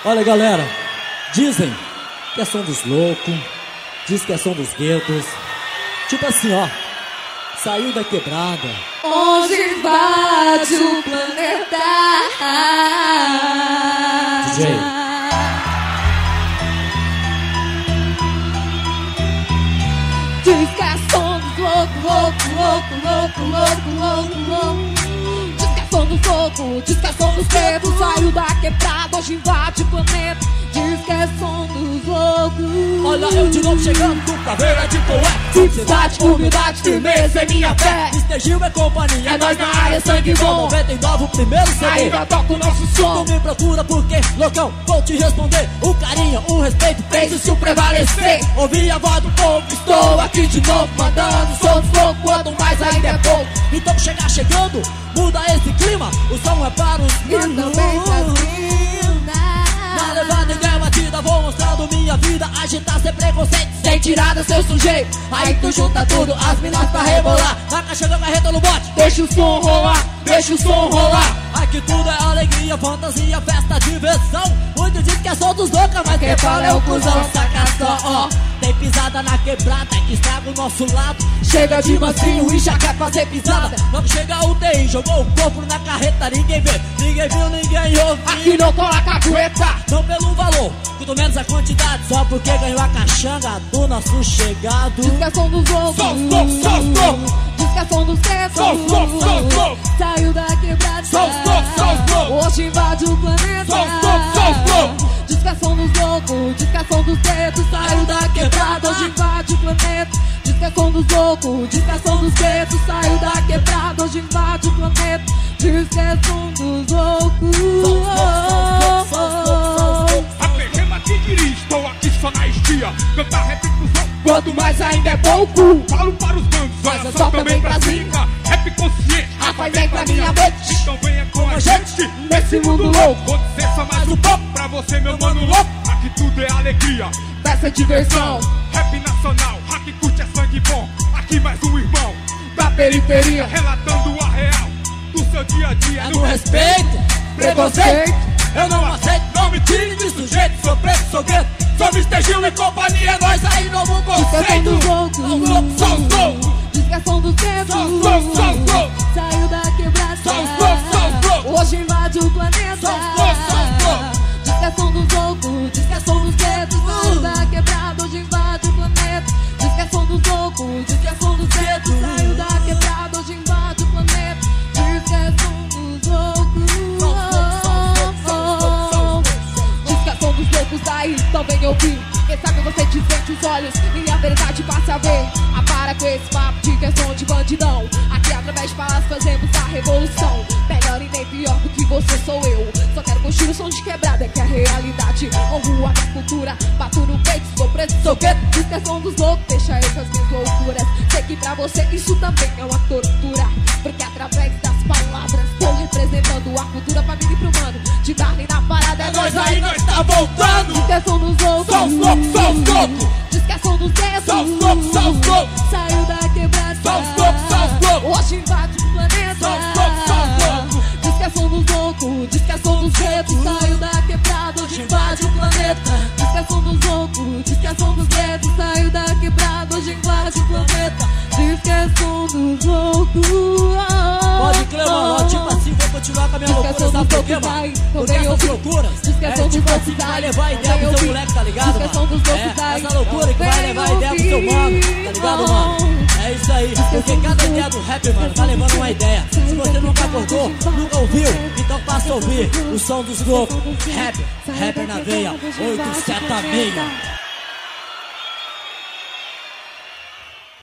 Olha, galera, dizem que é som dos loucos, diz que é som dos guetos. Tipo assim, ó, saiu da quebrada. Onde invade o planeta. DJ. Diz que é som dos loucos, louco. Diz que é som dos loucos, diz que é som dos pretos. Saiu da quebrada, hoje invade o planeta. Diz que é som dos loucos. Olha eu de novo chegando com caveira de poeta. Simplicidade, humildade, firmeza é minha fé. Mr. Gil é companhia, É nós na área, sangue bom. 99, o primeiro CD. Ainda toca o nosso som. Tu me procura porque, loucão, vou te responder. O carinho, o respeito, fez Fez isso prevalecer. Ouvi a voz do povo, Estou aqui de novo, mandando som dos loucos. Quanto mais ainda é pouco. então chegar chegando, muda esse clima. O som é para os Eu também na levada e ganha batida, vou mostrando minha vida. Agitar sem preconceito, sem tirada, seu sujeito. aí tu junta tudo, as minas pra rebolar. Na caixa da carreta no bote, Deixa o som rolar, deixa o som rolar. aqui tudo é alegria, fantasia, festa, diversão. Muito diz que é só dos loucos, mas quem fala é o cuzão. Saca só, ó, tem pisada na quebrada que estraga o nosso lado. Chega de mansinho e já quer fazer pisada. Quando chega o TI, jogou o corpo na carreta. Ninguém vê, ninguém viu, ninguém ouve. Aqui não cola cagueta. Não pelo valor, quanto menos a quantidade. Só porque ganhou a caxanga do nosso chegado. Diz que é som dos loucos. Som. Diz que é som dos pretos. Som. Saiu da quebrada. Som. Hoje invade o planeta. Som. Diz que é som dos loucos. Diz que é som dos pretos. Saiu da quebrada. Hoje invade o planeta. Diz que é som dos loucos. Diz que é som dos pretos. Saiu da quebrada. Hoje invade o planeta. Diz que é som dos loucos. APG Tigre, estou aqui só na estia. Cantar rap pros outros, Quanto mais ainda é pouco. falo para os bandos, Mas olha é só também pra cima. Rap consciente, Rapaz, vem pra minha mente. então venha com a gente Nesse mundo louco. Vou dizer só mais um pouco pra você, meu mano louco. Aqui tudo é alegria, Dessa diversão. rap nacional, aqui curte é sangue bom. Aqui mais um irmão, Da periferia. relatando a real do seu dia a dia. É no respeito, preconceito, eu não aceito. Não me tire de sujeito, sou preto, sou gueto. Sou Mr. Gil e companhia, é nós aí, novo Diz que é som conceito. dos loucos. Só os loucos. Diz que é som dos dedos. Só os loucos. Saiu da quebrada. Só os loucos. Hoje invade o planeta. Só os loucos. Diz que é som dos loucos. Diz que é som dos dedos. Saiu da quebrada. Hoje invade o planeta. Diz que é som dos loucos. Diz que é som dos dedos. Saiu da quebrada. Hoje invade o planeta. Diz que é som dos loucos. Diz que é som dos loucos. Daí então vem ouvir. Quem sabe você te sente os olhos e a verdade passa a ver. Ah, para com esse papo de questão de bandidão. Aqui através de palavras fazemos a revolução. Melhor e nem pior do que você sou eu. Só quero construir o som de quebrada que é a realidade. Honro a minha cultura, bato no peito, sou preto, sou gueto. Diz que é som dos loucos, deixa eu com as minhas loucuras. Sei que pra você isso também é uma tortura. Porque através das palavras estou representando a cultura pra mim e pro mano. De Darley na parada é nós aí, nós tá voltando. Diz que é som dos loucos. Só os loucos, só os loucos. Diz que é som dos dedos. Só os loucos, só os loucos. Saiu da quebrada. Só os loucos, só os loucos. Hoje invade o planeta. Só os loucos, só os loucos. Diz que é som dos loucos. Diz que é som dos dedos. Saiu da quebrada. Hoje invade o planeta. Diz que é som dos loucos. Diz que é som dos dedos. Saiu da quebrada. Hoje invade o planeta. Diz que é som dos loucos. Pode crer, mano, tipo assim, vou continuar com a minha Diz que é loucura, som sabe dos por quê, loucos, mano? vai. Porque Também essas ouvi. loucuras, Diz que é som dos tipo loucos, assim, que vai vai. levar a ideia Também pro seu ouvi. moleque, tá ligado, Diz que é som dos loucos, mano? vai. Essa loucura que vai Também levar a ideia pro seu ouvi. mano, tá ligado, mano? É isso aí, porque cada ideia do rap, mano, tá levando uma ideia. Se você nunca acordou, nunca ouviu, então passa a ouvir o som dos loucos. Rap, rapper na veia, 876.